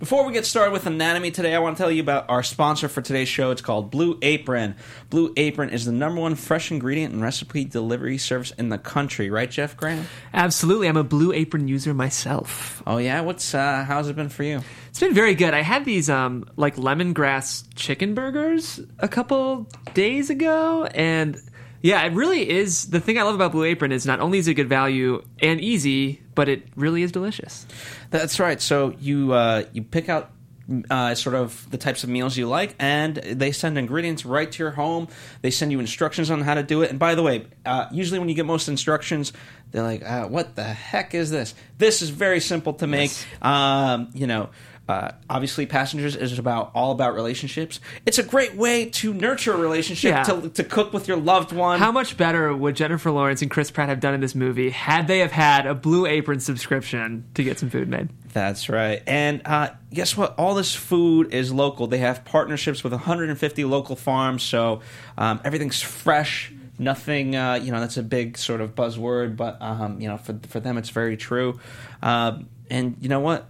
Before we get started with Anatomy today, I want to tell you about our sponsor for today's show. It's called Blue Apron. Blue Apron is the #1 fresh ingredient and recipe delivery service in the country. Right, Jeff Graham? Absolutely. I'm a Blue Apron user myself. Oh, yeah? How's it been for you? It's been very good. I had these like lemongrass chicken burgers a couple days ago, and yeah, it really is. The thing I love about Blue Apron is not only is it good value and easy, but it really is delicious. That's right. So you pick out sort of the types of meals you like, and they send ingredients right to your home. They send you instructions on how to do it. And by the way, usually when you get most instructions, they're like, what the heck is this? This is very simple to make. Yes. Obviously, Passengers is all about relationships. It's a great way to nurture a relationship, to cook with your loved one. How much better would Jennifer Lawrence and Chris Pratt have done in this movie had they have had a Blue Apron subscription to get some food made? That's right. And guess what? All this food is local. They have partnerships with 150 local farms, so everything's fresh. Nothing, that's a big sort of buzzword, but, for them it's very true. And you know what?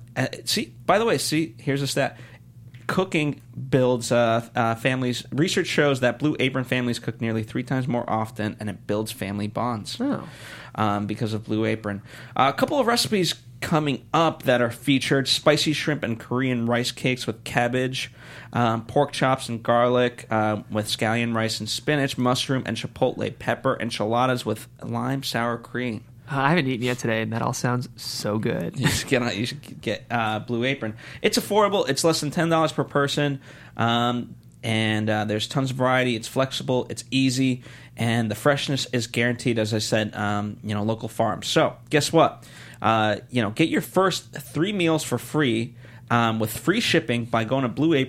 Here's a stat. Cooking builds families. Research shows that Blue Apron families cook nearly 3 times more often, and it builds family bonds because of Blue Apron. A couple of recipes coming up that are featured: spicy shrimp and Korean rice cakes with cabbage, pork chops and garlic with scallion rice and spinach, mushroom and chipotle pepper, enchiladas with lime sour cream. I haven't eaten yet today, and that all sounds so good. You should get Blue Apron. It's affordable. It's less than $10 per person, and there's tons of variety. It's flexible. It's easy, and the freshness is guaranteed. As I said, local farms. So guess what? Get your first 3 meals for free with free shipping by going to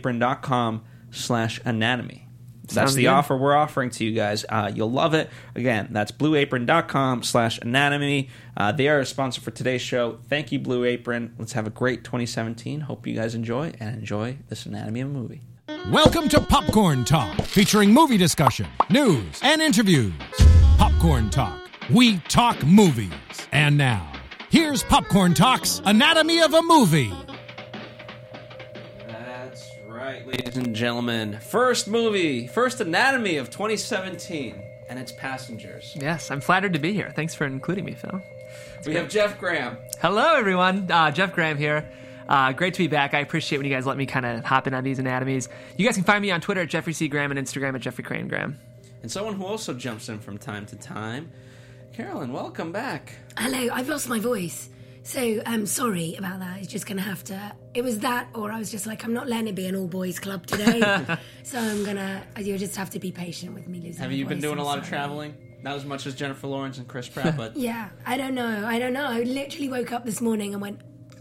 blueapron.com/anatomy. That's the offer we're offering to you guys. You'll love it. Again, that's blueapron.com/anatomy. They are a sponsor for today's show. Thank you, Blue Apron. Let's have a great 2017. Hope you guys enjoy this Anatomy of a Movie. Welcome to Popcorn Talk, featuring movie discussion, news, and interviews. Popcorn Talk. We talk movies. And now, here's Popcorn Talk's Anatomy of a Movie. Right, ladies and gentlemen, first Anatomy of 2017, and it's Passengers. Yes, I'm flattered to be here. Thanks for including me, Phil. We have Jeff Graham. Hello, everyone. Jeff Graham here. Great to be back. I appreciate when you guys let me kind of hop in on these anatomies. You guys can find me on Twitter at Jeffrey C. Graham and Instagram at Jeffrey Crane Graham. And someone who also jumps in from time to time, Carolyn, welcome back. Hello, I've lost my voice. So, I'm sorry about that. It's just going to have to... It was that, or I was just like, I'm not letting it be an all-boys club today. So you'll just have to be patient with me losing my voice. Have you been doing a lot of traveling? Not as much as Jennifer Lawrence and Chris Pratt, but... Yeah, I don't know. I literally woke up this morning and went,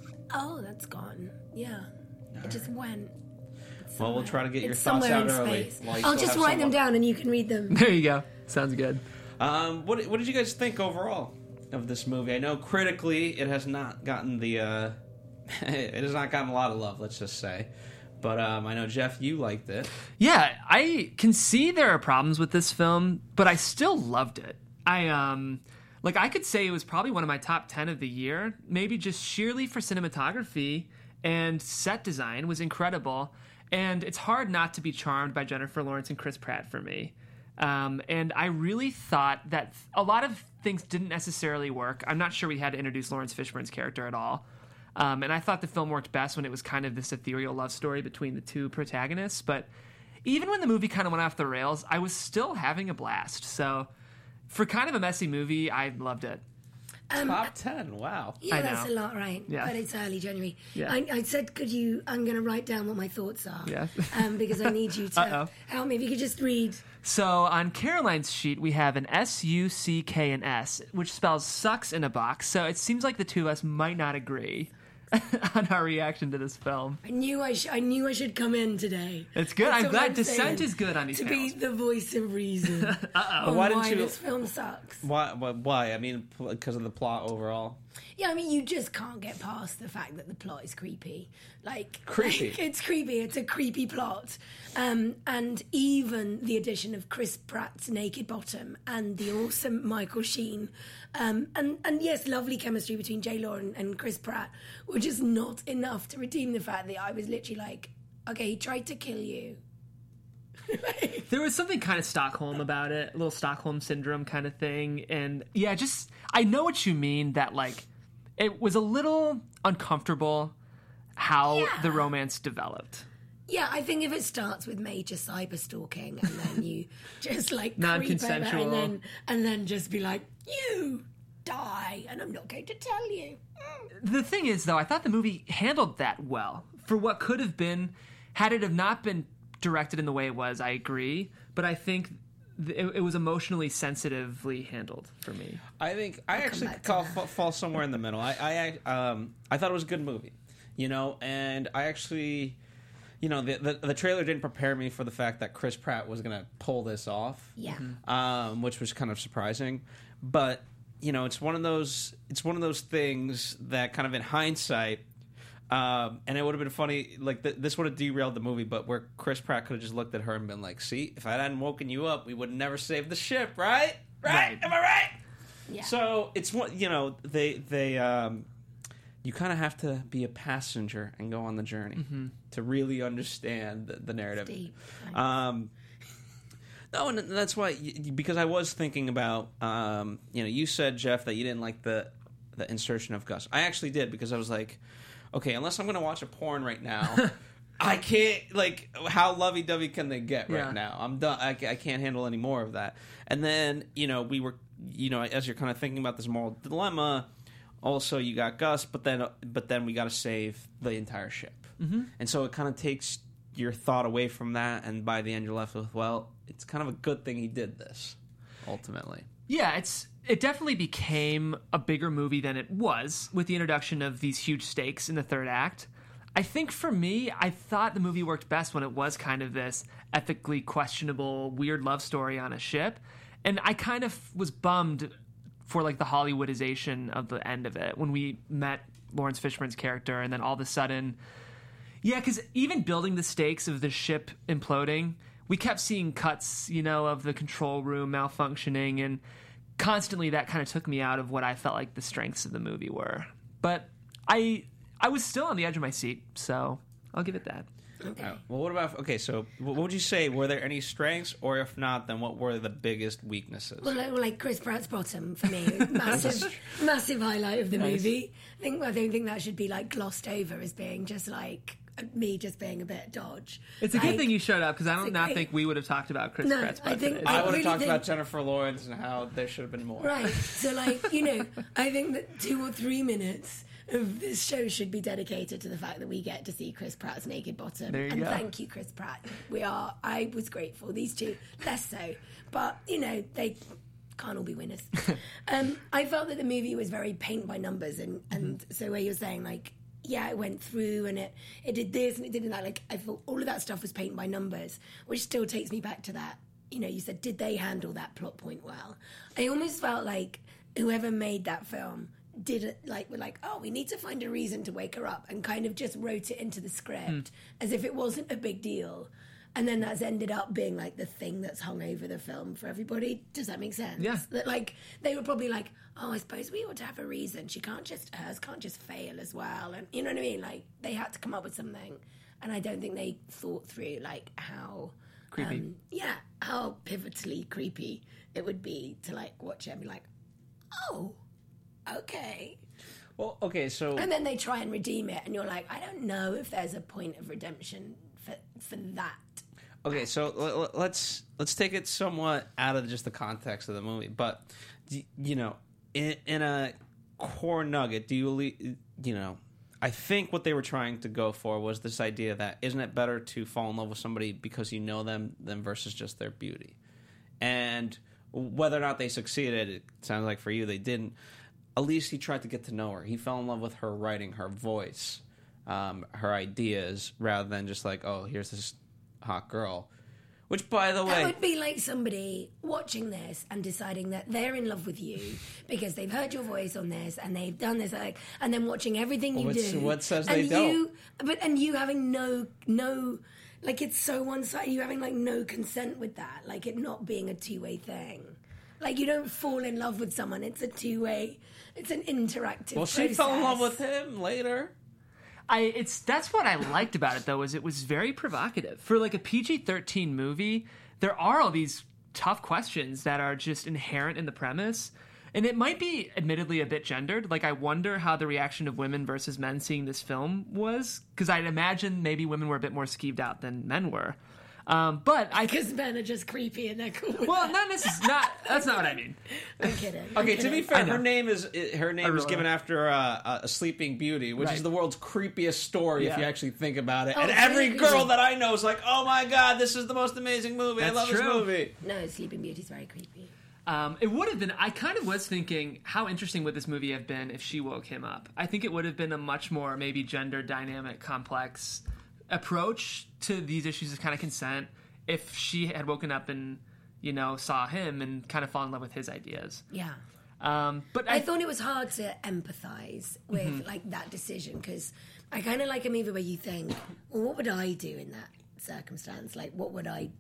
oh, that's gone. Yeah. It just went. Well, we'll try to get your thoughts out early. I'll just write them down and you can read them. There you go. Sounds good. What did you guys think overall of this movie? I know critically it has not gotten it has not gotten a lot of love, let's just say. But I know, Jeff, you liked it. Yeah, I can see there are problems with this film, but I still loved it. I could say it was probably one of my top 10 of the year, maybe just sheerly for cinematography, and set design was incredible. And it's hard not to be charmed by Jennifer Lawrence and Chris Pratt for me. And I really thought that a lot of things didn't necessarily work. I'm not sure we had to introduce Lawrence Fishburne's character at all. And I thought the film worked best when it was kind of this ethereal love story between the two protagonists. But even when the movie kind of went off the rails, I was still having a blast. So for kind of a messy movie, I loved it. Top 10, wow. Yeah, that's a lot, right? Yeah. But it's early January. Yeah. I said, I'm going to write down what my thoughts are. Yeah. Because I need you to help me. If you could just read. So on Caroline's sheet, we have an S-U-C-K and S, which spells sucks in a box. So it seems like the two of us might not agree on our reaction to this film. I knew I should come in today. It's good. I'm glad dissent is good on these films. To be the voice of reason. Why didn't you? This film sucks. Why? I mean, because of the plot overall. Yeah, I mean, you just can't get past the fact that the plot is creepy. Creepy. It's creepy. It's a creepy plot. And even the addition of Chris Pratt's naked bottom and the awesome Michael Sheen, and yes, lovely chemistry between J-Law and Chris Pratt, were just not enough to redeem the fact that I was literally like, okay, he tried to kill you. There was something kind of Stockholm about it, a little Stockholm syndrome kind of thing. And yeah, I know what you mean, that like it was a little uncomfortable how the romance developed. Yeah, I think if it starts with major cyber stalking and then you just like non-consensual, creep over and then just be like, you die, and I'm not going to tell you. The thing is, though, I thought the movie handled that well for what could have been, had it have not been directed in the way it was. I agree, but I think it was emotionally sensitively handled for me. I think I actually fall somewhere in the middle. I thought it was a good movie, and I actually, the trailer didn't prepare me for the fact that Chris Pratt was going to pull this off. Yeah, which was kind of surprising, but it's one of those things that kind of in hindsight. And it would have been funny, like this would have derailed the movie, but where Chris Pratt could have just looked at her and been like, "See, if I hadn't woken you up, we would have never saved the ship, right? Right? Am I right?" Yeah. So it's what they you kind of have to be a passenger and go on the journey to really understand the narrative. Deep. No, and that's why, because I was thinking about, you said, Jeff, that you didn't like the insertion of Gus. I actually did, because I was like, okay, unless I'm going to watch a porn right now, I can't, like, how lovey-dovey can they get right now? I'm done. I can't handle any more of that. And then, we were, as you're kind of thinking about this moral dilemma, also you got Gus, but then we got to save the entire ship. Mm-hmm. And so it kind of takes your thought away from that, and by the end you're left with, well, it's kind of a good thing he did this, ultimately. Yeah, it definitely became a bigger movie than it was with the introduction of these huge stakes in the third act. I think for me, I thought the movie worked best when it was kind of this ethically questionable, weird love story on a ship. And I kind of was bummed for like the Hollywoodization of the end of it when we met Lawrence Fishburne's character, and then all of a sudden, because even building the stakes of the ship imploding, we kept seeing cuts, of the control room malfunctioning, and constantly that kind of took me out of what I felt like the strengths of the movie were. But I was still on the edge of my seat, so I'll give it that. Okay. Well, what about... Okay, so what would you say? Were there any strengths? Or if not, then what were the biggest weaknesses? Well, like Chris Pratt's bottom, for me. massive highlight of the movie. I don't think that should be, like, glossed over as being just, like... me just being a bit dodge. It's a good thing you showed up, because I don't think we would have talked about Chris Pratt's bottom. I would have talked about Jennifer Lawrence and how there should have been more. Right. So, like, I think that 2 or 3 minutes of this show should be dedicated to the fact that we get to see Chris Pratt's naked bottom. There you go. Thank you, Chris Pratt. I was grateful. These two, less so. But, they can't all be winners. I felt that the movie was very paint by numbers, and so where you're saying, like, it went through and it did this and it did that. Like, I thought all of that stuff was paint by numbers, which still takes me back to that. You said, did they handle that plot point well? I almost felt like whoever made that film did it, we're like, oh, we need to find a reason to wake her up, and kind of just wrote it into the script as if it wasn't a big deal. And then that's ended up being, like, the thing that's hung over the film for everybody. Does that make sense? Yeah. That, like, they were probably like, oh, I suppose we ought to have a reason. hers can't just fail as well. And you know what I mean? Like, they had to come up with something. And I don't think they thought through, like, how... creepy. How pivotally creepy it would be to, like, watch it and be like, oh, okay. Well, okay, so... And then they try and redeem it, and you're like, I don't know if there's a point of redemption for that. Okay, so let's take it somewhat out of just the context of the movie, but in a core nugget, I think what they were trying to go for was this idea that isn't it better to fall in love with somebody because you know them than versus just their beauty, and whether or not they succeeded, it sounds like for you they didn't. At least he tried to get to know her. He fell in love with her writing, her voice, her ideas, rather than just like, oh, here's this hot girl, Which, by the That way, would be like somebody watching this and deciding that they're in love with you because they've heard your voice on this and they've done this, like, and then watching everything you do. What says and they don't? And you having no, like, it's so one-sided. You having like no consent with that, like it not being a two-way thing. Like, you don't fall in love with someone. It's a two-way. It's an interactive. well, she process. fell in love with him later. That's what I liked about it, though, is it was very provocative. For like a PG-13 movie, there are all these tough questions that are just inherent in the premise. And it might be admittedly a bit gendered. Like, I wonder how the reaction of women versus men seeing this film was. Because I'd imagine maybe women were a bit more skeeved out than men were. Because men are just creepy and they're cool. Well, that's not what I mean. I'm kidding. Okay, to be fair, I know. her name is given after a Sleeping Beauty, which is Right. the world's creepiest story if Yeah. you actually think about it. Oh, And every really? girl that I know is like, "Oh my god, this is the most amazing movie! I That's love this true. movie." No, Sleeping Beauty's very creepy. It would have been. I kind of was thinking, how interesting would this movie have been if she woke him up? I think it would have been a much more maybe gender dynamic, complex approach to these issues of kind of consent if she had woken up and saw him and kind of fall in love with his ideas. Yeah. But I thought it was hard to empathize with like that decision because I kind of like a movie where you think, well, what would I do in that circumstance? Like, what would I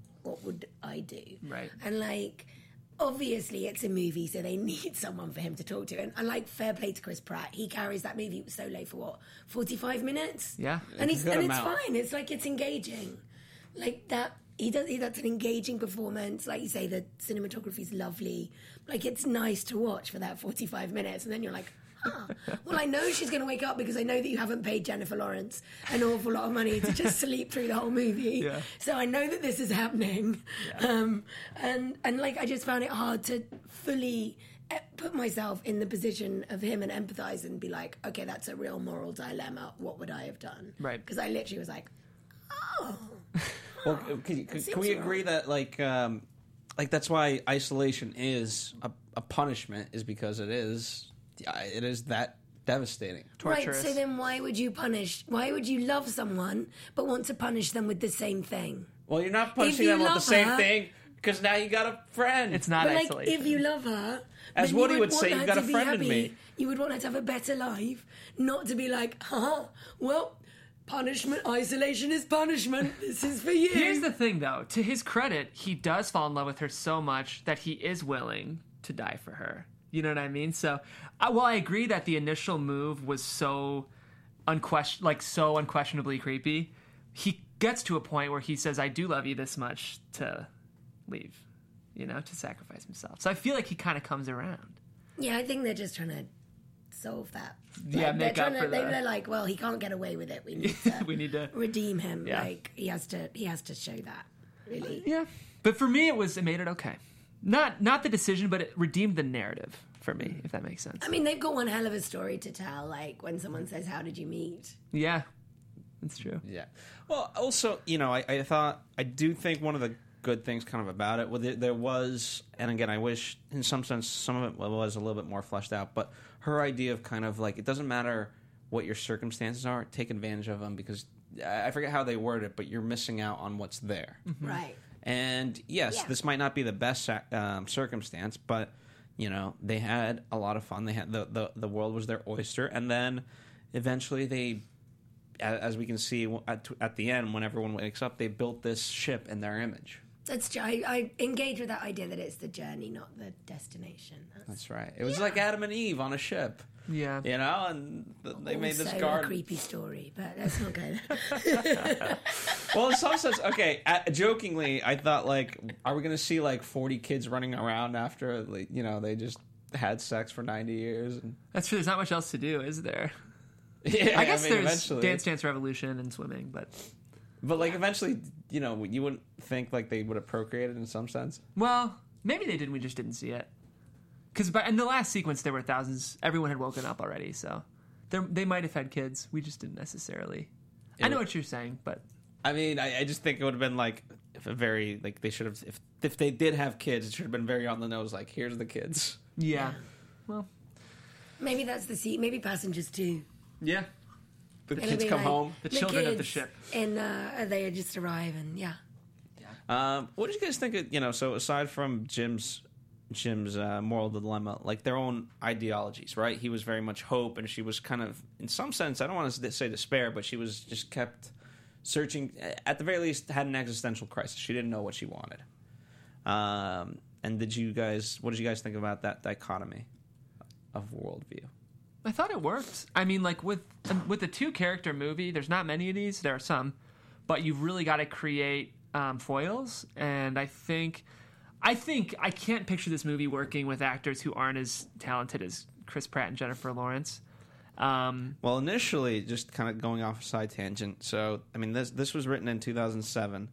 do? Right. And like, obviously, it's a movie, so they need someone for him to talk to. And like, fair play to Chris Pratt, he carries that movie solo for what, 45 minutes? Yeah. and It's a good it's amount. fine. It's like it's engaging, like that. That's an engaging performance. Like you say, the cinematography is lovely. Like, it's nice to watch for that 45 minutes. And then you're like, well, I know she's going to wake up because I know that you haven't paid Jennifer Lawrence an awful lot of money to just sleep through the whole movie. Yeah. So I know that this is happening. Yeah. And like, I just found it hard to fully put myself in the position of him and empathize and be like, okay, that's a real moral dilemma. What would I have done? Right. Because I literally was like, oh. Well, can we agree that like that's why isolation is a punishment, is because it is that devastating. Torturous. Right, so then why would you love someone but want to punish them with the same thing? Well, you're not punishing you them with the love same her- thing because now you got a friend. It's not But like, isolation. if you love her, As then Woody you would want say, her you've got to a be friend in happy. me. You would want her to have a better life, not to be like, well, punishment, isolation is punishment. This is for you. Here's the thing, though. To his credit, he does fall in love with her so much that he is willing to die for her. You know what I mean? So, while I agree that the initial move was so unquestionably creepy, he gets to a point where he says, "I do love you this much to leave," to sacrifice himself. So I feel like he kind of comes around. Yeah, I think they're just trying to solve that. Yeah, Like, make up for they're the- like, well, he can't get away with it. We need to, We need to- redeem him. Yeah. Like, he has to show that. Really. Yeah, but for me, it made it okay. Not the decision, but it redeemed the narrative for me, if that makes sense. I mean, they've got one hell of a story to tell. Like when someone says, "How did you meet?" Yeah, that's true. Yeah. Well, also, I do think one of the good things kind of about it, well, there was, and again, I wish in some sense some of it was a little bit more fleshed out, but her idea of kind of like, it doesn't matter what your circumstances are, take advantage of them, because I forget how they word it, but you're missing out on what's there. Right. And yes, Yeah. this might not be the best circumstance, but they had a lot of fun. They had the world was their oyster, and then eventually they, as we can see at the end, when everyone wakes up, they built this ship in their image. That's true. I engage with that idea that it's the journey, not the destination. That's right. It was like Adam and Eve on a ship. Yeah. And they made this also garden. a creepy story, but let's not go there. Well, in some sense, okay. Jokingly, I thought like, are we going to see like 40 kids running around after they just had sex for 90 years? And, That's true. There's not much else to do, is there? yeah, I guess there's eventually. Dance Dance Revolution and swimming, but eventually, you wouldn't think like they would have procreated in some sense. well, maybe they did. We just didn't see it. Because in the last sequence, there were thousands. Everyone had woken up already, so they might have had kids. We just didn't necessarily. I know what you're saying, but I mean, I just think it would have been like they should have, if they did have kids, it should have been very on the nose. Like, here's the kids. yeah. Well, Maybe that's the seat. Maybe Passengers too. yeah. The It'll kids be come like home. The children of the kids, ship. and they just arrive, and yeah. What did you guys think of, so aside from Jim's moral dilemma, like their own ideologies, right? He was very much hope, and she was kind of, in some sense, I don't want to say despair, but she was just kept searching, at the very least, had an existential crisis. She didn't know what she wanted. And what did you guys think about that dichotomy of worldview? I thought it worked. I mean, like with a 2-character movie, there's not many of these. There are some, but you've really got to create foils. And I think I can't picture this movie working with actors who aren't as talented as Chris Pratt and Jennifer Lawrence. Well, initially, just kind of going off a side tangent. So, I mean, this was written in 2007.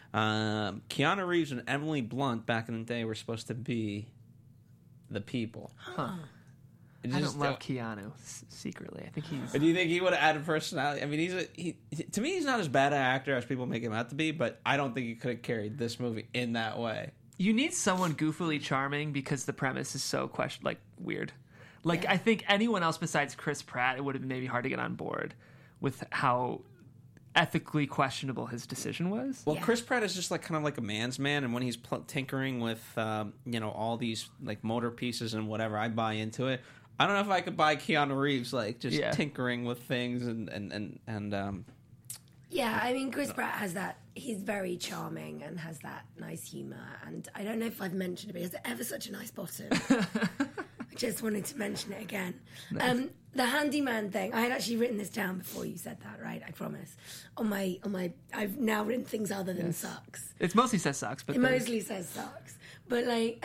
Keanu Reeves and Emily Blunt back in the day were supposed to be the people. Huh. I don't love Keanu secretly. I think he's. Do you think he would have added personality? I mean, to me, he's not as bad an actor as people make him out to be, but I don't think he could have carried this movie in that way. You need someone goofily charming because the premise is so weird. Like, I think anyone else besides Chris Pratt, it would have been maybe hard to get on board with how ethically questionable his decision was. Well, Chris Pratt is just kind of like a man's man, and when he's tinkering with all these like motor pieces and whatever, I buy into it. I don't know if I could buy Keanu Reeves tinkering with things and Yeah, I mean, Chris Pratt has that. He's very charming and has that nice humour. And I don't know if I've mentioned it, but he has ever such a nice bottom. I just wanted to mention it again. Nice. The handyman thing. I had actually written this down before you said that, right? I promise. On my. I've now written things other than socks. It mostly says socks, but it mostly says socks. But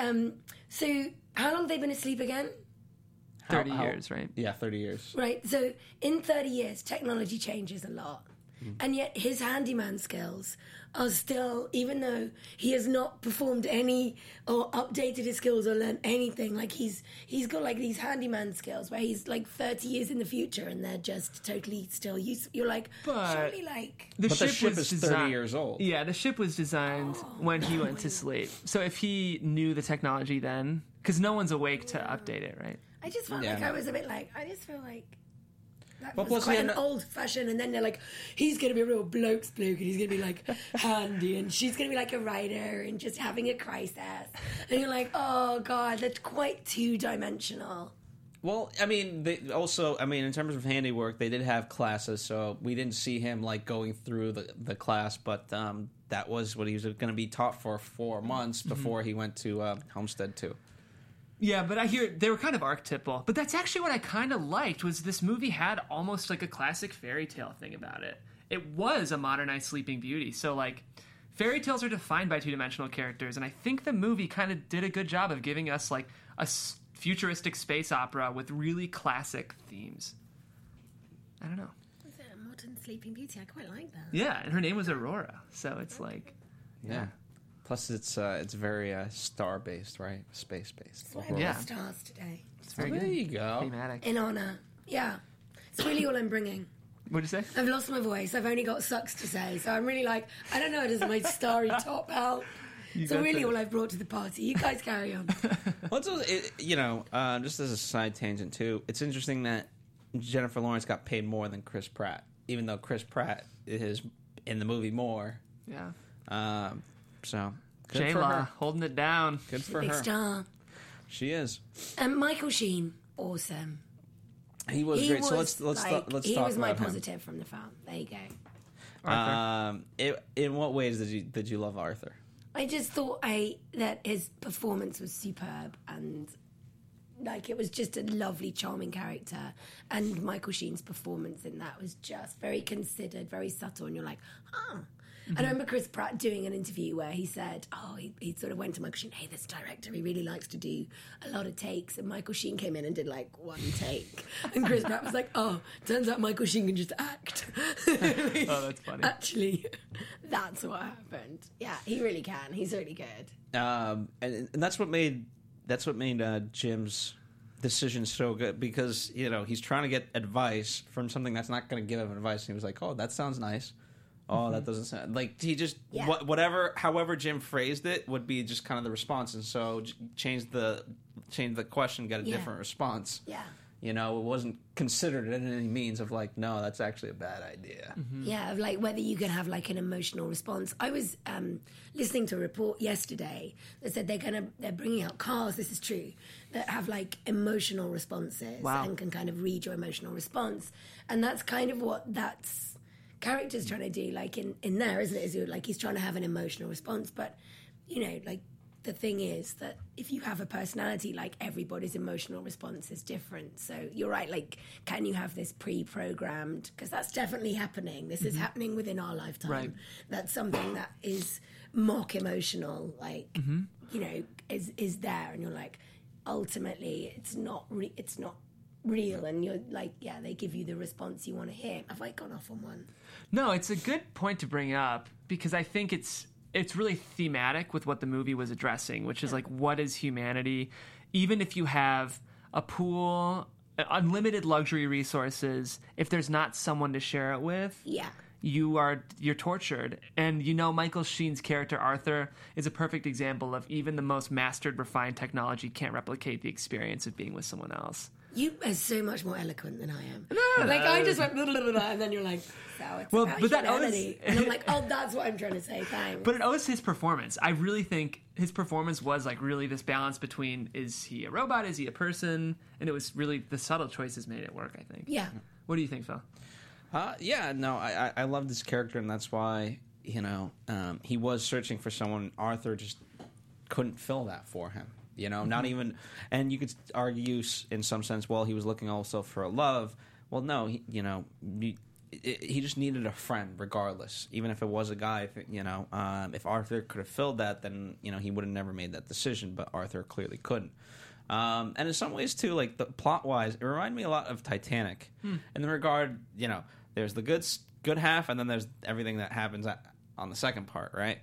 so how long have they been asleep again? 30 years, right? Yeah, 30 years. Right. So in 30 years, technology changes a lot. And yet his handyman skills are still, even though he has not performed any or updated his skills or learned anything, like he's got like these handyman skills where he's like 30 years in the future and they're just totally still useful. You're like, surely like... The ship is 30 years old. Yeah, the ship was designed when he went to sleep. So if he knew the technology then, because no one's awake to update it, right? I just felt I was a bit like, I just feel like... That was quite an old-fashioned, and then they're like, he's going to be a real bloke's bloke, and he's going to be, like, handy, and she's going to be, like, a writer, and just having a crisis. And you're like, oh, God, that's quite two-dimensional. Well, I mean, in terms of handiwork, they did have classes, so we didn't see him, like, going through the class, but that was what he was going to be taught for 4 months before he went to Homestead 2. Yeah, but I hear they were kind of archetypal. But that's actually what I kind of liked, was this movie had almost like a classic fairy tale thing about it. It was a modernized Sleeping Beauty. So, like, fairy tales are defined by two-dimensional characters, and I think the movie kind of did a good job of giving us, like, a futuristic space opera with really classic themes. I don't know. Was it a modern Sleeping Beauty? I quite like that. Yeah, and her name was Aurora, so it's like... Yeah. Plus, it's very star-based, right? Space-based. That's why I brought stars today. It's very good. There you go. Thematic. In honour. Yeah. It's really all I'm bringing. What'd you say? I've lost my voice. I've only got sucks to say. So I'm really like, I don't know, does my starry top help? So really all I've brought to the party. You guys carry on. Well, just as a side tangent, too, it's interesting that Jennifer Lawrence got paid more than Chris Pratt, even though Chris Pratt is in the movie more. Yeah. So, good J-Law, for her. holding it down. Good for Big her. Star. She is. And Michael Sheen, awesome. He was great. So let's talk about him. He was my positive from the film. There you Arthur. In what ways did you love Arthur? I just thought that his performance was superb, and like it was just a lovely, charming character. And Michael Sheen's performance in that was just very considered, very subtle, and you're like, huh. Mm-hmm. I remember Chris Pratt doing an interview where he said, he sort of went to Michael Sheen, hey, this director, he really likes to do a lot of takes. And Michael Sheen came in and did like one take. And Chris Pratt was like, turns out Michael Sheen can just act. Oh, that's funny. Actually, that's what happened. Yeah, he really can. He's really good. And that's what made Jim's decision so good, because, he's trying to get advice from something that's not going to give him advice. And he was like, oh, that sounds nice. Oh, that doesn't sound like he just however Jim phrased it would be just kind of the response, and so change the question, get a different response. Yeah, You know, it wasn't considered in any means of like, no, that's actually a bad idea. Yeah, of like whether you can have like an emotional response. I was listening to a report yesterday that said they're bringing out cars. This is true, that have like emotional responses and can kind of read your emotional response, and that's kind of what that's character's trying to do. Like in there, isn't it? Is like he's trying to have an emotional response, but you know, like. The thing is that if you have a personality, like everybody's emotional response is different. So you're right, like, can you have this pre-programmed? Because that's definitely happening. This is happening within our lifetime. Right. That's something that is mock emotional, like, you know, is there. And you're like, ultimately, it's not real. And you're like, yeah, they give you the response you want to hear. Have I gone off on one? No, it's a good point to bring up because I think it's really thematic with what the movie was addressing, which is like, what is humanity? Even if you have a pool, unlimited luxury resources, if there's not someone to share it with, you're tortured. And you know, Michael Sheen's character Arthur is a perfect example of even the most mastered, refined technology can't replicate the experience of being with someone else. You are so much more eloquent than I am. Like, I just went, blah, blah, blah, blah, and then you're like, so it's about humanity. And I'm like, oh, that's what I'm trying to say, thanks. But it owes his performance. I really think his performance was, like, really this balance between, is he a robot, is he a person? And it was really, the subtle choices made it work, I think. Yeah. What do you think, Phil? I love this character, and that's why, you know, he was searching for someone. Arthur just couldn't fill that for him. You know, not even, and you could argue in some sense, well, he was looking also for a love. Well, no, he just needed a friend, regardless. Even if it was a guy, if Arthur could have filled that, then you know he would have never made that decision. But Arthur clearly couldn't. And in some ways too, like the plot wise, it reminded me a lot of Titanic. In the regard, you know, there's the good half, and then there's everything that happens on the second part, right?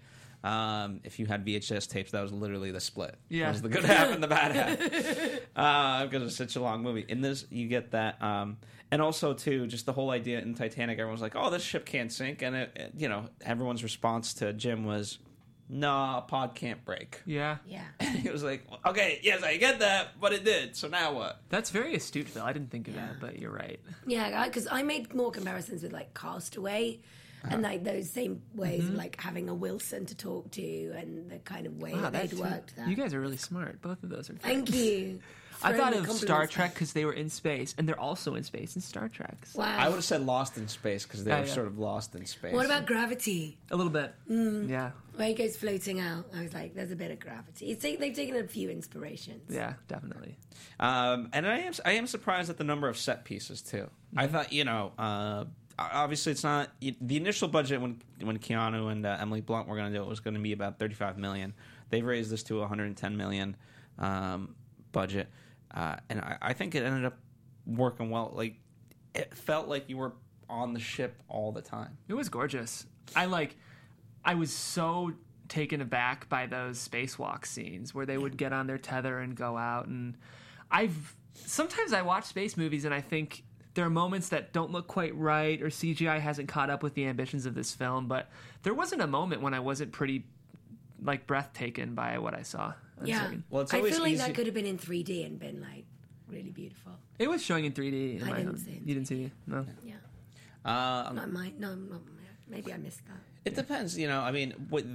If you had VHS tapes, that was literally the split. Yeah. It was the good half and the bad half. Because it's such a long movie. In this, you get that. And also, too, just the whole idea in Titanic, everyone's like, oh, this ship can't sink. And, everyone's response to Jim was, nah, a pod can't break. Yeah. Yeah. And he was like, okay, yes, I get that, but it did. So now what? That's very astute, Phil. I didn't think of that, but you're right. Yeah, because I made more comparisons with, like, Castaway. And like those same ways of like having a Wilson to talk to and the kind of way that they'd worked that. You guys are really smart. Both of those are great. Thank you. I thought of Star Trek because they were in space, and they're also in space in Star Trek. Wow. I would have said Lost in Space because they were sort of lost in space. What about Gravity? A little bit. Yeah. Where he goes floating out. I was like, there's a bit of Gravity. They've taken a few inspirations. Yeah, definitely. And I am surprised at the number of set pieces, too. I thought, obviously, it's not the initial budget when Keanu and Emily Blunt were going to do it was going to be about $35 million. They've raised this to $110 million budget, and I think it ended up working well. Like it felt like you were on the ship all the time. It was gorgeous. I was so taken aback by those spacewalk scenes where they would get on their tether and go out. And sometimes I watch space movies and I think there are moments that don't look quite right or CGI hasn't caught up with the ambitions of this film, but there wasn't a moment when I wasn't pretty like breathtaken by what I saw. Yeah. Well, it's I always feel like easy. that could have been in 3D and been like really beautiful. It was showing in 3D. I didn't see it. You didn't see it? No. Yeah. Not maybe I missed that. It depends, I mean, with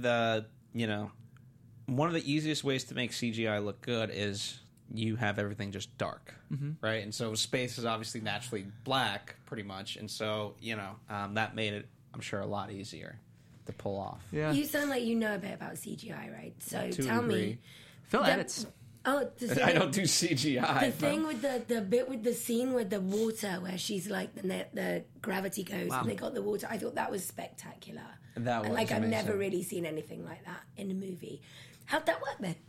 one of the easiest ways to make CGI look good is you have everything just dark, right? And so space is obviously naturally black, pretty much, and so that made it, I'm sure, a lot easier to pull off. Yeah. You sound like you know a bit about CGI, right? So To a tell degree. me. Phil edits. Oh, I don't do CGI. The thing with the bit with the scene with the water where she's like the gravity goes and they got the water. I thought that was spectacular. That was I've amazing. never really seen anything like that in a movie. How'd that work then?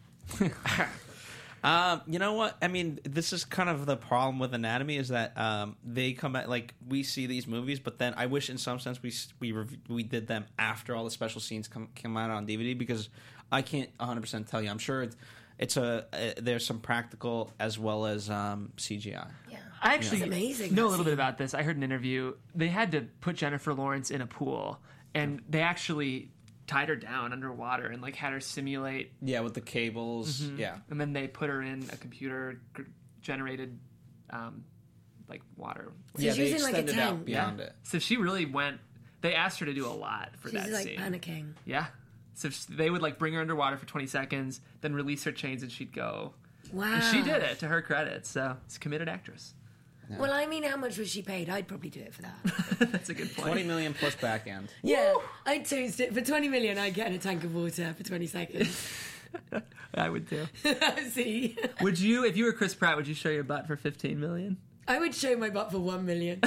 You know what? I mean, this is kind of the problem with Anatomy is that they come at like we see these movies, but then I wish in some sense we did them after all the special scenes come out on DVD because I can't 100% tell you. I'm sure there's some practical as well as CGI. Yeah, I actually That's amazing. know a little bit about this. I heard an interview. They had to put Jennifer Lawrence in a pool, and they actually tied her down underwater and like had her simulate. Yeah, with the cables. Yeah, And then they put her in a computer generated like water. Yeah, she's they in, like, a extended out tent. beyond it. So she really went. They asked her to do a lot for She's that like scene. panicking. Yeah. So they would like bring her underwater for 20 seconds, then release her chains, and she'd go. Wow. And she did it, to her credit. So it's a committed actress. Well, I mean, how much was she paid? I'd probably do it for that. That's a good point. 20 million plus back end. Yeah, I'd toast it. For 20 million, I'd get in a tank of water for 20 seconds. I would too. See? Would you, if you were Chris Pratt, would you show your butt for 15 million? I would show my butt for 1 million.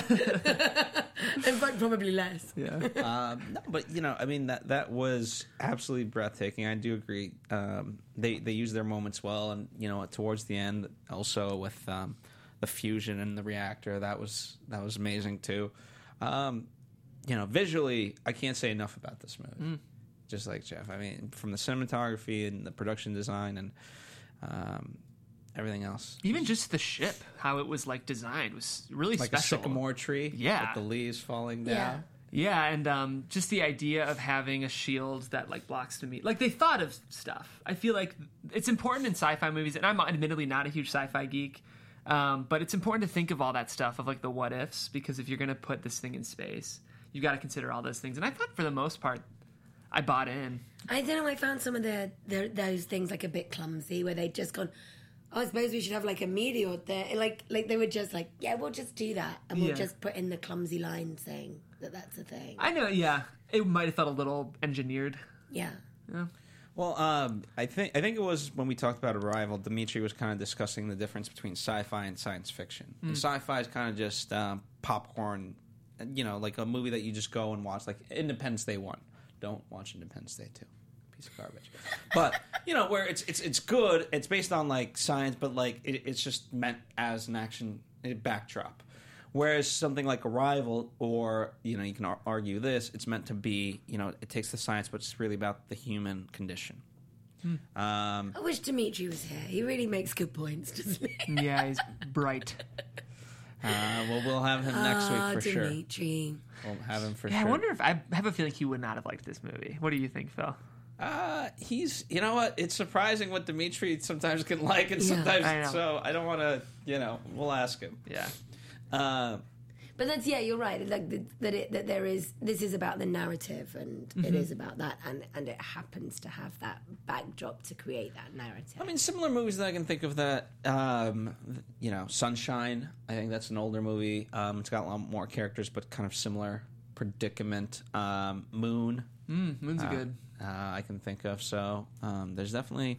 In fact, probably less. Yeah. No, but I mean that was absolutely breathtaking. I do agree. They used their moments well, and towards the end, also with the fusion and the reactor, that was amazing too. Visually, I can't say enough about this movie. Just like Jeff, I mean, from the cinematography and the production design and everything else. Even just the ship, how it was like designed, was really Like special. a sycamore tree, Yeah. with the leaves falling down. Yeah. Yeah, and just the idea of having a shield that like blocks the meat. Like they thought of stuff. I feel like it's important in sci-fi movies, and I'm admittedly not a huge sci-fi geek, but it's important to think of all that stuff of like the what ifs, because if you're going to put this thing in space, you've got to consider all those things. And I thought for the most part, I bought in. I don't know, I found some of those things like a bit clumsy, where they'd just gone, I suppose we should have like a meteor there. Like they were just like, yeah, we'll just do that. And we'll Yeah. just put in the clumsy line saying that that's a thing. I know, yeah, it might have felt a little engineered. Yeah. Well, I think it was when we talked about Arrival, Dimitri was kind of discussing the difference between sci-fi and science fiction. And sci-fi is kind of just popcorn, like a movie that you just go and watch, like Independence Day 1. Don't watch Independence Day 2. Piece of garbage. But, where it's good, it's based on like science, but like it's just meant as an action backdrop. Whereas something like Arrival, or you can argue this, it's meant to be, it takes the science, but it's really about the human condition. I wish Dimitri was here. He really makes good points, doesn't he? Yeah, he's bright. Well, we'll have him next week for sure. Dimitri. We'll have him for Yeah, sure. I wonder if I have a feeling he would not have liked this movie. What do you think, Phil? He's, what? It's surprising what Dimitri sometimes can like, and sometimes I know. so I don't want to, we'll ask him. Yeah. But that's, you're right. Like that there is, this is about the narrative, and it is about that, and it happens to have that backdrop to create that narrative. I mean, similar movies that I can think of that, Sunshine. I think that's an older movie. It's got a lot more characters, but kind of similar predicament. Moon. Moon's good. I can think of. So there's definitely,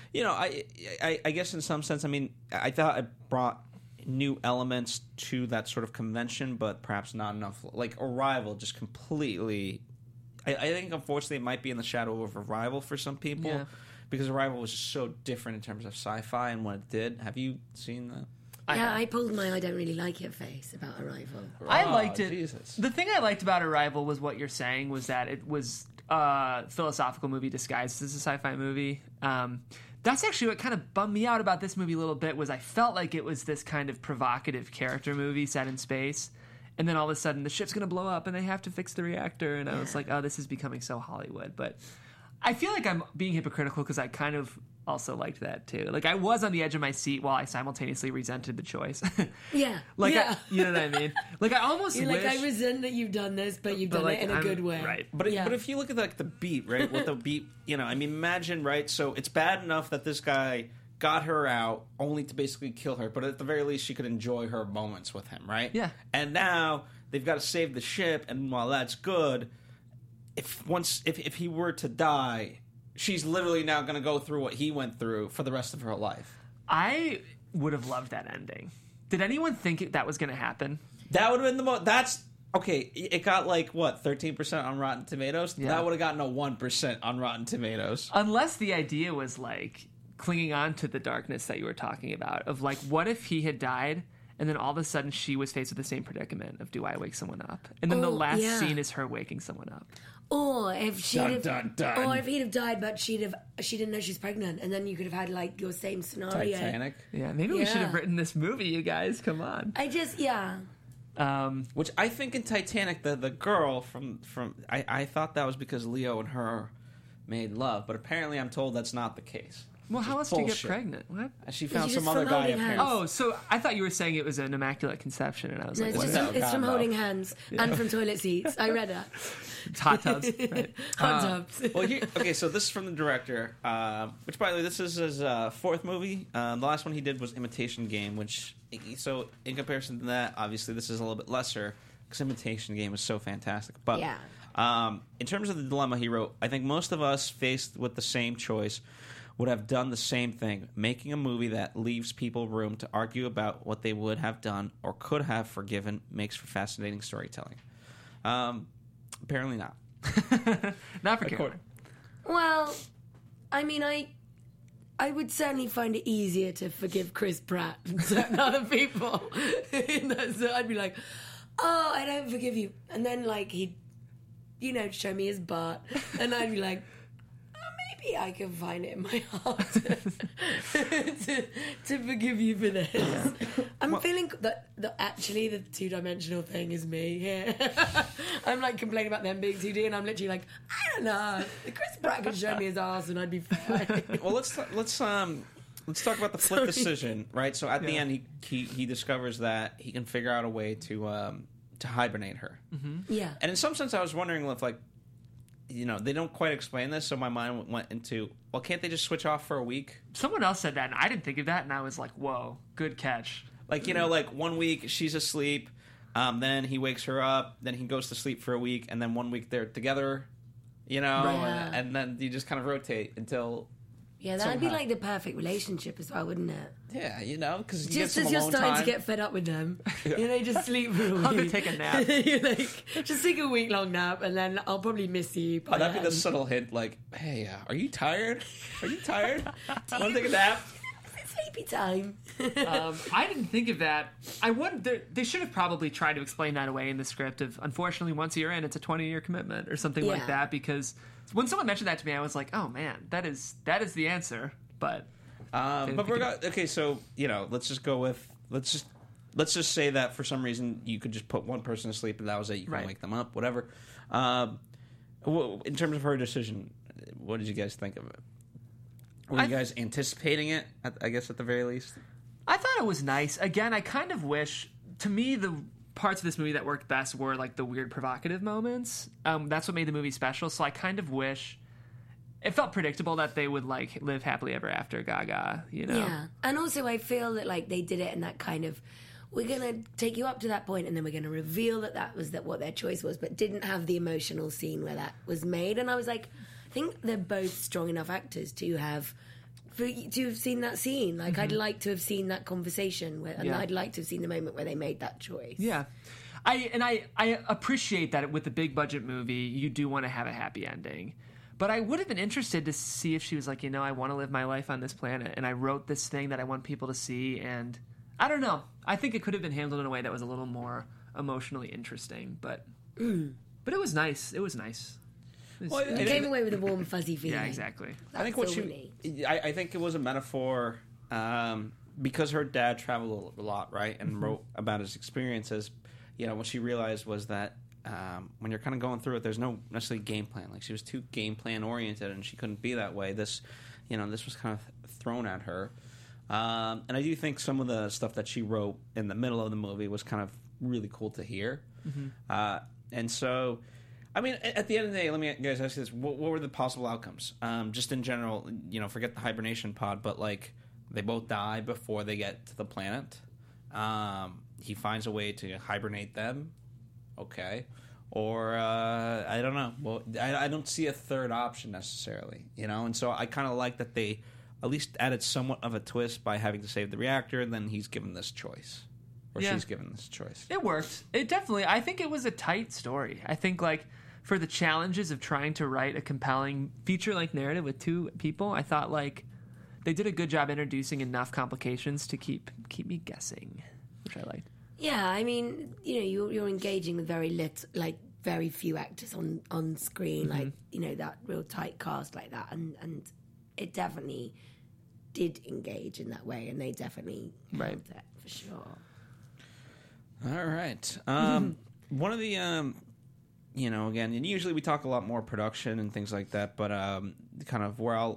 I guess in some sense, I mean, I thought it brought new elements to that sort of convention, but perhaps not enough. Like Arrival, just completely. I think unfortunately it might be in the shadow of Arrival for some people, Yeah. because Arrival was just so different in terms of sci-fi and what it did. Have you seen that? I pulled my I don't really like it face about Arrival. I Oh, liked it. Jesus. The thing I liked about Arrival was what you're saying, was that it was a philosophical movie disguised as a sci-fi movie. That's actually what kind of bummed me out about this movie a little bit, was I felt like it was this kind of provocative character movie set in space, and then all of a sudden the ship's going to blow up and they have to fix the reactor, and I was like, oh, this is becoming so Hollywood. But I feel like I'm being hypocritical, because I kind of also liked that too. Like, I was on the edge of my seat while I simultaneously resented the choice. Yeah. Like, yeah. you know what I mean? Like, I almost You're wish... like, I resent that you've done this, but you've done like, it in a I'm- good way. right. But Yeah. but if you look at like the beat, right? What the beat, I mean, imagine, right? So it's bad enough that this guy got her out only to basically kill her, but at the very least she could enjoy her moments with him, right? Yeah. And now they've got to save the ship, and while that's good, if he were to die, she's literally now going to go through what he went through for the rest of her life. I would have loved that ending. Did anyone think that was going to happen? That would have been the most. That's okay. It got like what 13% on Rotten Tomatoes. Yeah. That would have gotten a 1% on Rotten Tomatoes. Unless the idea was like clinging on to the darkness that you were talking about, of like, what if he had died and then all of a sudden she was faced with the same predicament of, do I wake someone up? And then the Oh, last yeah. scene is her waking someone up. Or if she'd Dun, have, dun, dun. or if he'd have died, but she didn't know she's pregnant, and then you could have had like your same scenario. Titanic. Yeah, maybe we should have Yeah. written this movie, you guys. Come on. Which I think in Titanic, the girl from I thought that was because Leo and her made love, but apparently I'm told that's not the case. Well, how else do you get bullshit. pregnant? What? She found She's some just other from guy holding apparently. hands. Oh, so I thought you were saying it was an immaculate conception, and I was No, like, it's, what? just no, from, it's God, from no. holding hands and from toilet seats. I read that. Hot tubs. Right. Hot tubs. Well, okay, so this is from the director, which, by the way, this is his fourth movie. The last one he did was Imitation Game, which, so in comparison to that, obviously this is a little bit lesser, because Imitation Game was so fantastic. But Yeah. in terms of the dilemma he wrote, I think most of us faced with the same choice would have done the same thing, making a movie that leaves people room to argue about what they would have done or could have forgiven makes for fascinating storytelling. Apparently not. Not for Karen. Well, I mean, I would certainly find it easier to forgive Chris Pratt than certain other people. So I'd be like, oh, I don't forgive you. And then, like, he'd, show me his butt. And I'd be like, oh, maybe I can find it in my heart to forgive you for this. I'm feeling that actually the two-dimensional thing is me here. I'm like complaining about them being 2D, and I'm literally like, I don't know. Chris Pratt could show me his ass, and I'd be fine. Well, let's talk about the flip decision, right? So at the end, he discovers that he can figure out a way to hibernate her. Mm-hmm. Yeah. And in some sense, I was wondering if, like, they don't quite explain this, so my mind went into, well, can't they just switch off for a week? Someone else said that, and I didn't think of that, and I was like, whoa, good catch. Like, like 1 week she's asleep, then he wakes her up, then he goes to sleep for a week, and then 1 week they're together, Right. and then you just kind of rotate until. Yeah, that'd be somehow. like the perfect relationship as well, wouldn't it? Yeah, because you Just get as some you're alone starting time. to get fed up with them, just sleep for a week. I'll go take a nap. You're like, just take a week-long nap, and then I'll probably miss you. By That'd be the then. subtle hint, like, hey, are you tired? Are you tired? Want to take a nap? It's sleepy time. I didn't think of that. They should have probably tried to explain that away in the script of, unfortunately, once you're in, it's a 20-year commitment or something like Yeah. that, because when someone mentioned that to me, I was like, oh, man, that is the answer. But But okay. So let's just go with let's just say that for some reason you could just put one person to sleep and that was it. You can Right. wake them up, whatever. In terms of her decision, what did you guys think of it? Were you guys anticipating it? I guess at the very least. I thought it was nice. Again, I kind of wish, to me, the parts of this movie that worked best were like the weird provocative moments. That's what made the movie special. So I kind of wish it felt predictable that they would like live happily ever after, Gaga. Yeah, and also I feel that like they did it in that kind of, we're gonna take you up to that point, and then we're gonna reveal that was what their choice was, but didn't have the emotional scene where that was made. And I was like, I think they're both strong enough actors to have seen that scene. Like, I'd like to have seen that conversation, and Yeah. I'd like to have seen the moment where they made that choice. Yeah. I appreciate that with a big budget movie, you do want to have a happy ending. But I would have been interested to see if she was like, I want to live my life on this planet, and I wrote this thing that I want people to see, and I don't know. I think it could have been handled in a way that was a little more emotionally interesting, but it was nice. It was nice. It was- You came away with a warm, fuzzy feeling. yeah, exactly. I think That's all we need. I think it was a metaphor because her dad traveled a lot, right, and wrote about his experiences. What she realized was that when you're kind of going through it, there's no necessarily game plan. Like, she was too game plan oriented, and she couldn't be that way. This was kind of thrown at her, and I do think some of the stuff that she wrote in the middle of the movie was kind of really cool to hear. And so, I mean, at the end of the day, let me guys ask you this: what were the possible outcomes? Just in general, forget the hibernation pod, but like they both die before they get to the planet. He finds a way to hibernate them. Okay. Or, I don't know. Well, I don't see a third option necessarily, And so I kind of like that they at least added somewhat of a twist by having to save the reactor, and then he's given this choice. Or Yeah. she's given this choice. It worked. I think it was a tight story. I think, like, for the challenges of trying to write a compelling feature-length narrative with two people, I thought, like, they did a good job introducing enough complications to keep me guessing, which I liked. Yeah, I mean, you're engaging with very few actors on screen, like that real tight cast like that, and it definitely did engage in that way, and they definitely held it for sure. All right. One of the, again, and usually we talk a lot more production and things like that, but kind of where I'll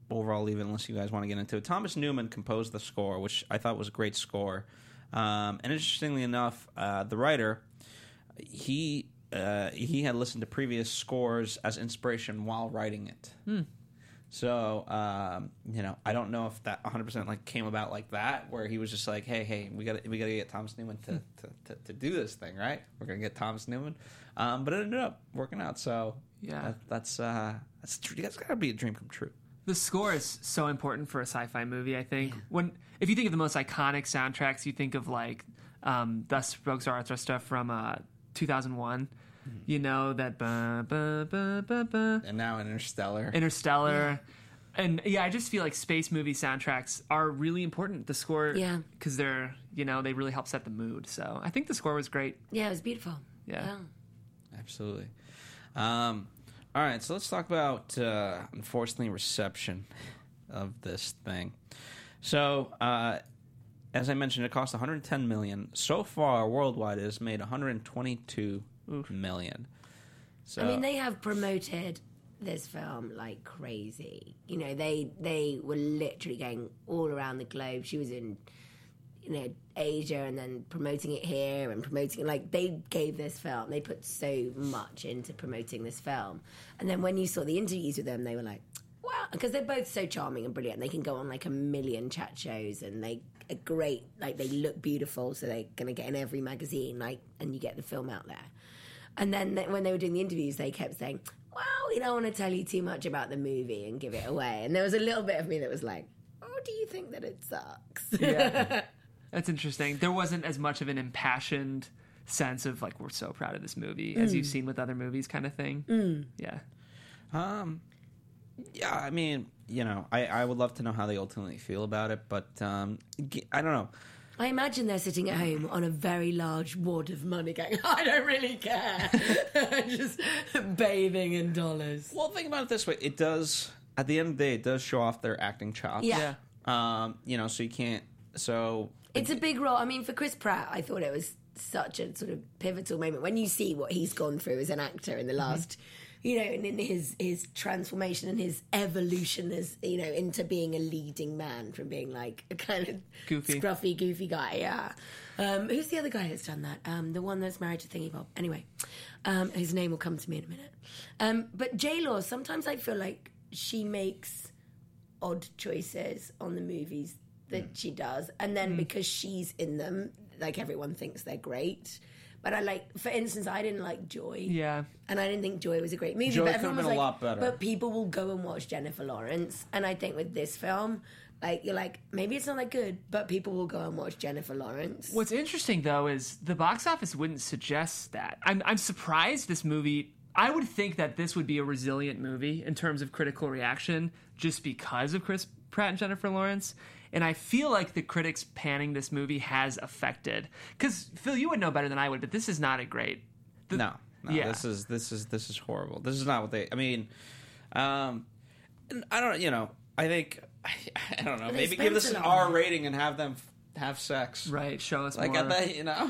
overall leave it unless you guys want to get into it. Thomas Newman composed the score, which I thought was a great score. And interestingly enough, the writer, he had listened to previous scores as inspiration while writing it. So, I don't know if that 100% like came about like that, where he was just like, hey, we got to get Thomas Newman to do this thing, right? We're gonna get Thomas Newman, but it ended up working out. So Yeah. that's got to be a dream come true. The score is so important for a sci-fi movie, I think. If you think of the most iconic soundtracks, you think of like Thus Spoke Zarathustra from 2001. You know, that ba ba ba ba ba. And now Interstellar. And I just feel like space movie soundtracks are really important. The score, because they're, they really help set the mood. So I think the score was great. Yeah, it was beautiful. Yeah. Absolutely. All right, so let's talk about, unfortunately, reception of this thing. So, as I mentioned, it cost $110 million. So far, worldwide, it has made $122 million. So, I mean, they have promoted this film like crazy. They were literally going all around the globe. She was in, Asia, and then promoting it here and promoting it. Like, they gave this film, they put so much into promoting this film. And then when you saw the interviews with them, they were like, wow, because they're both so charming and brilliant. They can go on like a million chat shows, and they are great. Like, they look beautiful, so they're going to get in every magazine, and you get the film out there. And then when they were doing the interviews, they kept saying, well, we don't want to tell you too much about the movie and give it away. And there was a little bit of me that was like, oh, do you think that it sucks? Yeah. That's interesting. There wasn't as much of an impassioned sense of like, we're so proud of this movie as you've seen with other movies kind of thing. Yeah. Yeah, I mean, I would love to know how they ultimately feel about it, but I don't know. I imagine they're sitting at home on a very large wad of money going, I don't really care. Just bathing in dollars. Well, think about it this way. It does, at the end of the day, it does show off their acting chops. Yeah. So you can't, It's a big role. I mean, for Chris Pratt, I thought it was such a sort of pivotal moment when you see what he's gone through as an actor in the last, and in his transformation and his evolution as, into being a leading man from being like a kind of Goofy. scruffy, goofy guy. Yeah. Who's the other guy that's done that? The one that's married to Thingy Bob. Anyway, his name will come to me in a minute. But J-Law, sometimes I feel like she makes odd choices on the movies that she does, and then because she's in them, like, everyone thinks they're great. But for instance, I didn't like Joy. Yeah. And I didn't think Joy was a great movie. Joy but could have everyone been was a like, lot better. But people will go and watch Jennifer Lawrence. And I think with this film, like, you're like, maybe it's not that good, but people will go and watch Jennifer Lawrence. What's interesting, though, is the box office wouldn't suggest that. I'm surprised this movie... I would think that this would be a resilient movie in terms of critical reaction just because of Chris Pratt and Jennifer Lawrence. And I feel like the critics panning this movie has affected. Because, Phil, you would know better than I would, but this is not a great... No, yeah. This is horrible. This is not what they... I mean, I don't... I think... I don't know. They Maybe spent give this a an lot. R rating and have them have sex. Right, show us Like, more. I bet,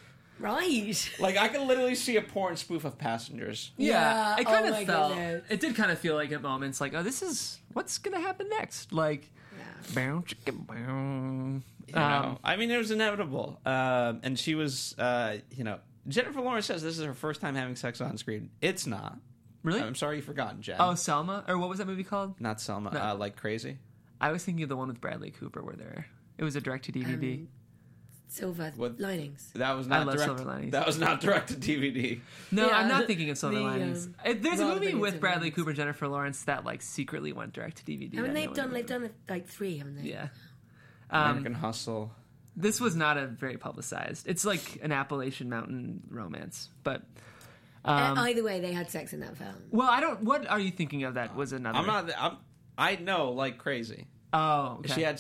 Right. Like, I can literally see a porn spoof of Passengers. Yeah, Yeah, it kind oh of my felt... goodness. It did kind of feel like at moments, like, oh, this is... What's going to happen next? Like... Bow, chicka, bow. I mean, it was inevitable. And she was, Jennifer Lawrence says this is her first time having sex on screen. It's not. Really? I'm sorry you forgot, Jen. Oh, Selma? Or what was that movie called? Not Selma. No. Like Crazy. I was thinking of the one with Bradley Cooper where it was a direct-to-DVD. Silver What? Linings. That was I not love direct. Silver Linings. That was not direct to DVD. No, Yeah, I'm not thinking of Silver the, Linings. There's a Robert movie with Pattinson Bradley Linings. Cooper and Jennifer Lawrence that like secretly went direct to DVD. I mean, that they've no one done knew. like 3, haven't they? Yeah. American Hustle. This was not a very publicized. It's like an Appalachian Mountain romance, but Either way, they had sex in that film. well, I don't. What are you thinking of? That was another. I know like crazy. Oh, okay. She had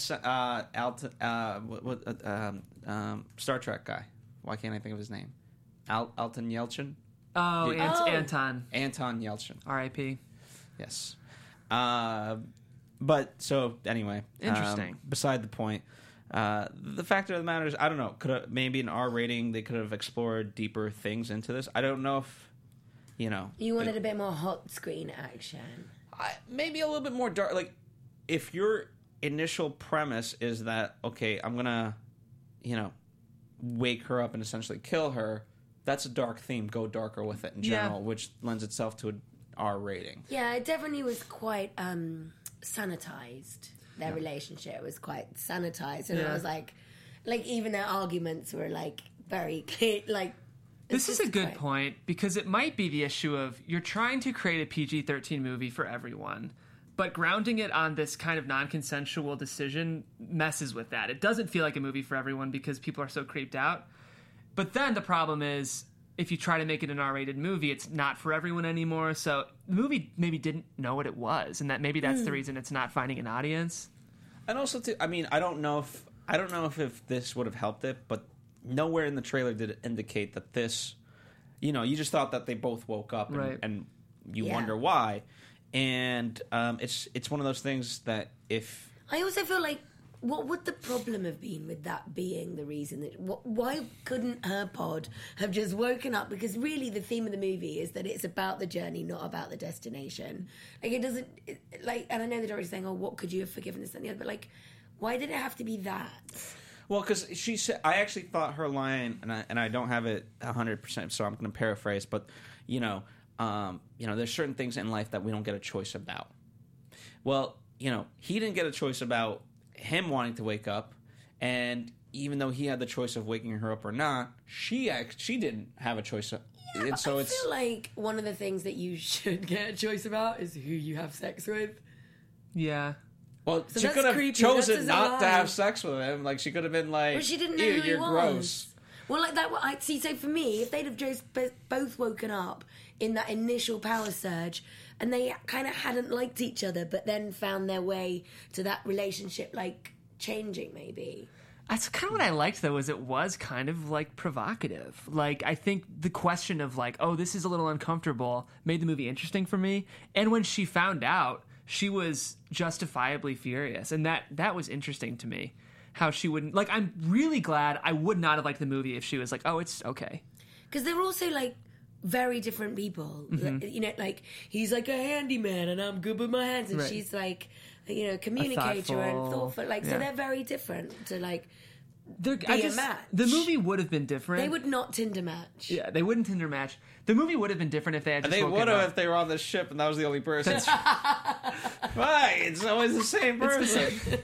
Star Trek guy. Why can't I think of his name? Alton Yelchin. Oh, Oh. Anton. Anton Yelchin. R.I.P. Yes. But so anyway, Interesting. Beside the point. The fact of the matter is, I don't know. Maybe an R rating, they could have explored deeper things into this. I don't know if You wanted a bit more hot screen action. maybe a little bit more dark. Like if your initial premise is that, okay, I'm gonna, wake her up and essentially kill her, that's a dark theme. Go darker with it in general, which lends itself to an R rating. Yeah, it definitely was quite sanitized. Their relationship was quite sanitized, and it was like even their arguments were like very clear. Like, this is a good point, because it might be the issue of you're trying to create a PG-13 movie for everyone, but grounding it on this kind of non-consensual decision messes with that. It doesn't feel like a movie for everyone because people are so creeped out. But then the problem is, if you try to make it an R-rated movie, it's not for everyone anymore. So the movie maybe didn't know what it was, and that maybe that's the reason it's not finding an audience. And also, I don't know if this would have helped it, but nowhere in the trailer did it indicate that this, you just thought that they both woke up and you wonder why. And it's one of those things that if... I also feel like, what would the problem have been with that being the reason that... Why couldn't her pod have just woken up? Because really the theme of the movie is that it's about the journey, not about the destination. Like, it doesn't... and I know the director's saying, what could you have forgiven this and the other? But, like, why did it have to be that? Well, because she said... I actually thought her line, and I don't have it 100%, so I'm going to paraphrase, but, there's certain things in life that we don't get a choice about. Well, he didn't get a choice about him wanting to wake up, and even though he had the choice of waking her up or not, she didn't have a choice. And so I feel like one of the things that you should get a choice about is who you have sex with. Yeah. Well, so she could have chosen not to lie. have sex with him. Like, she could have been like, well, she didn't know ew, who you're he was. gross. Well, like that. I see. So for me, if they'd have just both woken up in that initial power surge, and they kind of hadn't liked each other, but then found their way to that relationship, like changing, maybe. That's kind of what I liked, though, is it was kind of like provocative. Like, I think the question of like, oh, this is a little uncomfortable, made the movie interesting for me. And when she found out, she was justifiably furious, and that was interesting to me. How she wouldn't... Like, I'm really glad I would not have liked the movie if she was like, oh, it's okay. Because they're also, like, very different people. Mm-hmm. Like, he's like a handyman and I'm good with my hands. And she's like, communicator and thoughtful. Like, so they're very different to, like, be a match. The movie would have been different. They would not Tinder match. Yeah, they wouldn't Tinder match. The movie would have been different if they had just They woken would have up. if they were on the ship and that was the only person. Right, it's always the same person.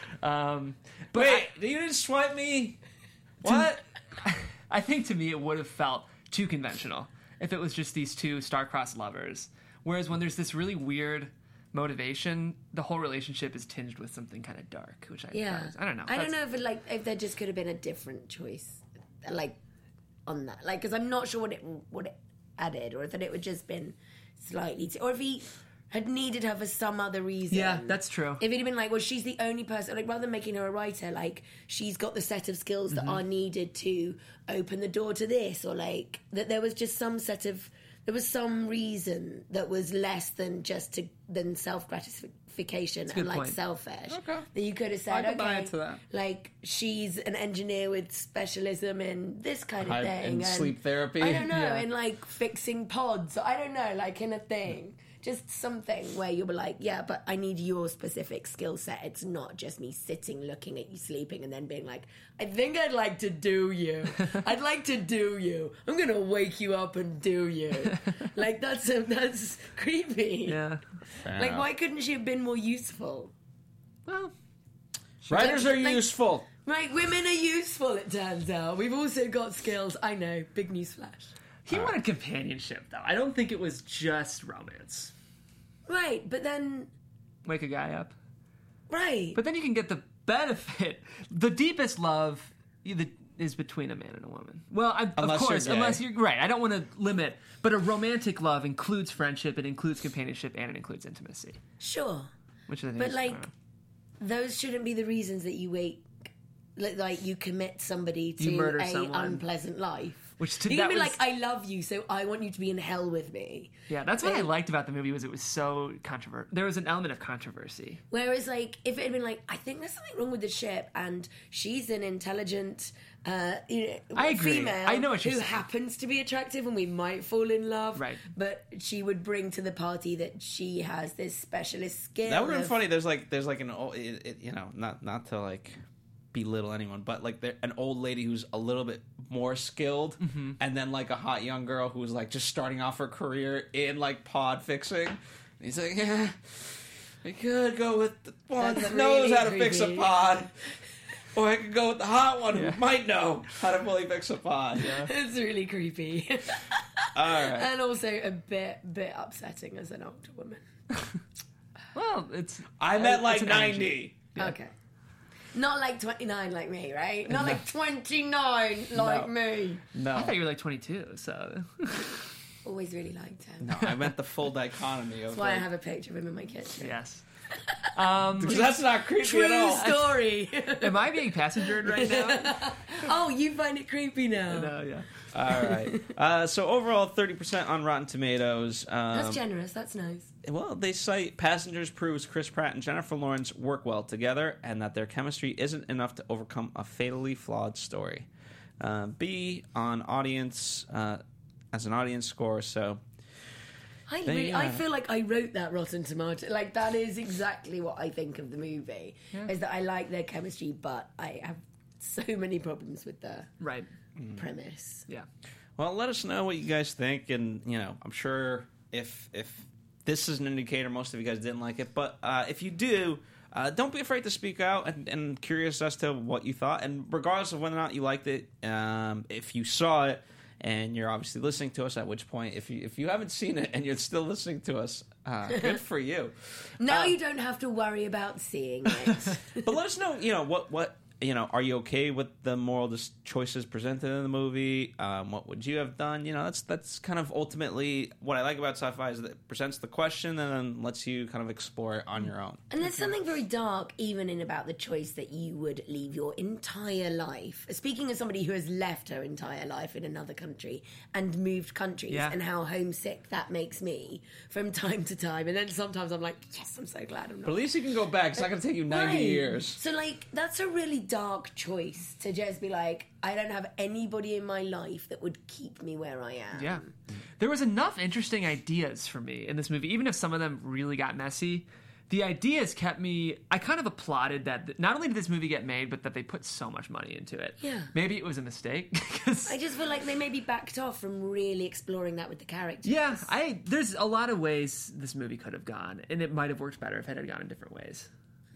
But wait, you didn't swipe me? What? I think to me it would have felt too conventional if it was just these two star-crossed lovers. Whereas when there's this really weird motivation, the whole relationship is tinged with something kind of dark, which I don't know. I don't know if there just could have been a different choice, like on that, like because I'm not sure what it added, or if it would just been slightly, or if he had needed her for some other reason. Yeah, that's true. If it had been like, well, she's the only person, like rather than making her a writer, like she's got the set of skills that are needed to open the door to this, or like that there was just there was some reason that was less than just than self-gratification and like point. selfish. Okay. That you could have said, I could buy into that. like she's an engineer with specialism in this kind of thing. And sleep therapy. I don't know, Yeah. and like fixing pods. I don't know, like in a thing. Just something where you'll be like, yeah, but I need your specific skill set. It's not just me sitting, looking at you sleeping, and then being like, I think I'd like to do you. I'd like to do you. I'm going to wake you up and do you. Like, that's creepy. Yeah. Like, why couldn't she have been more useful? Well, Writers are like- useful. Right, women are useful, it turns out. We've also got skills. I know. Big newsflash. he wanted companionship, though. I don't think it was just romance. Right, but then... Wake a guy up. Right. But then you can get the benefit. The deepest love is between a man and a woman. Well, of Unless course, you're gay. unless you're... Right, I don't want to limit. But a romantic love includes friendship, it includes companionship, and it includes intimacy. Sure. Which I think But, is... like, those shouldn't be the reasons that you wake... Like, you commit somebody to You murder a someone. unpleasant life. Which You that can be was, like, I love you, so I want you to be in hell with me. yeah, that's what I liked about the movie was it was so controversial. There was an element of controversy. Whereas, like, if it had been like, I think there's something wrong with the ship, and she's an intelligent, I agree. female I know what you're who saying. happens to be attractive, and we might fall in love. Right. But she would bring to the party that she has this specialist skill. That would have been of- funny. There's like an old, not to like belittle anyone, but like an old lady who's a little bit more skilled, and then like a hot young girl who's like just starting off her career in like pod fixing. And he's like, yeah, I could go with the one That's that knows really how to fix a creepy. pod. Or I could go with the hot one who might know how to fully fix a pod. It's really creepy. All right. And also a bit upsetting as an older woman. Well, it's I meant like it's an 90. Okay. Not like 29 like me, right? Not like 29 like No. me. No. I thought you were like 22, so Always really liked him. No, I meant the full dichotomy of That's why I like, have a picture of him in my kitchen. yes. because that's not creepy True at all. story. Am I being passengered right now? Oh, you find it creepy now. No, yeah. All right. So overall, 30% on Rotten Tomatoes. That's generous. That's nice. Well, they cite Passengers proves Chris Pratt and Jennifer Lawrence work well together, and that their chemistry isn't enough to overcome a fatally flawed story. B on audience as an audience score. So I feel like I wrote that Rotten Tomato. Like, that is exactly what I think of the movie. Is that I like their chemistry, but I have so many problems with the Right. premise. Yeah. well, let us know what you guys think, and I'm sure if this is an indicator, most of you guys didn't like it, but if you do. Don't be afraid to speak out and curious as to what you thought. And regardless of whether or not you liked it, if you saw it and you're obviously listening to us, at which point, if you haven't seen it and you're still listening to us, good for you. Now you don't have to worry about seeing it. But let us know, what are you okay with the moral choices presented in the movie? What would you have done? That's kind of ultimately what I like about sci-fi is that it presents the question and then lets you kind of explore it on your own. And there's something very dark even in about the choice that you would leave your entire life. Speaking as somebody who has left her entire life in another country and moved countries, Yeah. and how homesick that makes me from time to time. And then sometimes I'm like, yes, I'm so glad I'm not. But at least you can go back. It's not going to take you 90 Right. years. So, like, that's a really dark choice to just be like, I don't have anybody in my life that would keep me where I am. Yeah. There was enough interesting ideas for me in this movie, even if some of them really got messy. The ideas kept me. I kind of applauded that not only did this movie get made, but that they put so much money into it. Yeah. Maybe it was a mistake. 'cause- I just feel like they maybe backed off from really exploring that with the characters. yeah, there's a lot of ways this movie could have gone, and it might have worked better if it had gone in different ways.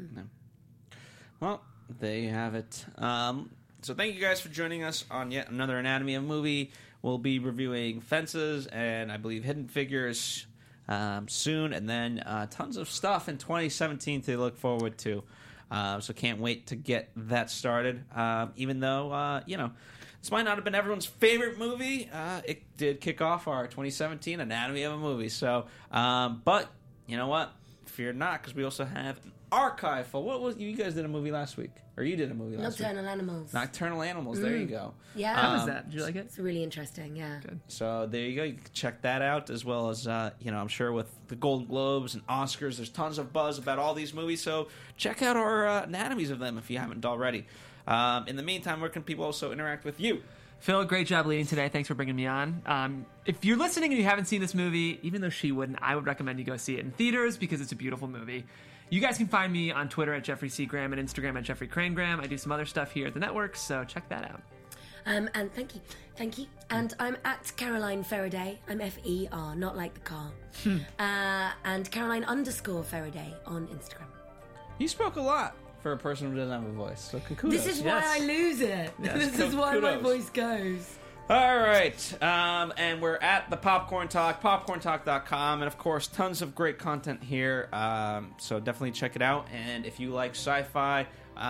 Well, there you have it. So thank you guys for joining us on yet another Anatomy of a Movie. We'll be reviewing Fences and I believe Hidden Figures soon, and then tons of stuff in 2017 to look forward to. So can't wait to get that started. Even though, this might not have been everyone's favorite movie, it did kick off our 2017 Anatomy of a Movie. So, but you know what? Fear not, because we also have an archive full. What was you guys did a movie last week, or you did a movie last Nocturnal Animals. week? Nocturnal Animals. There you go. Yeah. How was that? Did you like it? It's really interesting, yeah. So there you go. You can check that out, as well as I'm sure with the Golden Globes and Oscars, there's tons of buzz about all these movies. So check out our anatomies of them if you haven't already. In the meantime, where can people also interact with you? Phil, great job leading today. Thanks for bringing me on. If you're listening and you haven't seen this movie, even though she wouldn't, I would recommend you go see it in theaters because it's a beautiful movie. You guys can find me on Twitter at Jeffrey C. Graham and Instagram at Jeffrey Crane Graham. I do some other stuff here at the network, so check that out. And thank you. And I'm at Caroline Faraday. I'm F-E-R, not like the car. And Caroline _Faraday on Instagram. You spoke a lot for a person who doesn't have a voice. So kudos. This is why Yes. I lose it. This is why my kudos. voice goes. All right, and we're at the Popcorn Talk, popcorntalk.com, and of course, tons of great content here. So definitely check it out. And if you like sci-fi,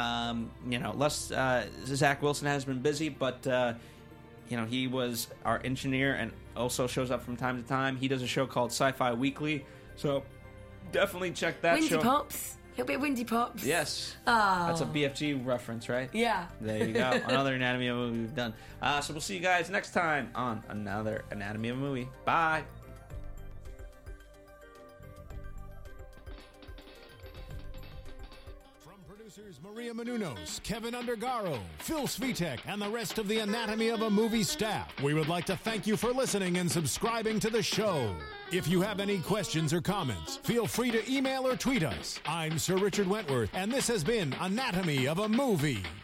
Zach Wilson has been busy, but he was our engineer and also shows up from time to time. He does a show called Sci-Fi Weekly, so definitely check that Winter show. Pops. He'll be at Windy Pops. Yes. Oh. That's a BFG reference, right? Yeah. There you go. Another Anatomy of a Movie we've done. So we'll see you guys next time on another Anatomy of a Movie. Bye. Producers Maria Menounos, Kevin Undergaro, Phil Svitek, and the rest of the Anatomy of a Movie staff. We would like to thank you for listening and subscribing to the show. If you have any questions or comments, feel free to email or tweet us. I'm Sir Richard Wentworth, and this has been Anatomy of a Movie.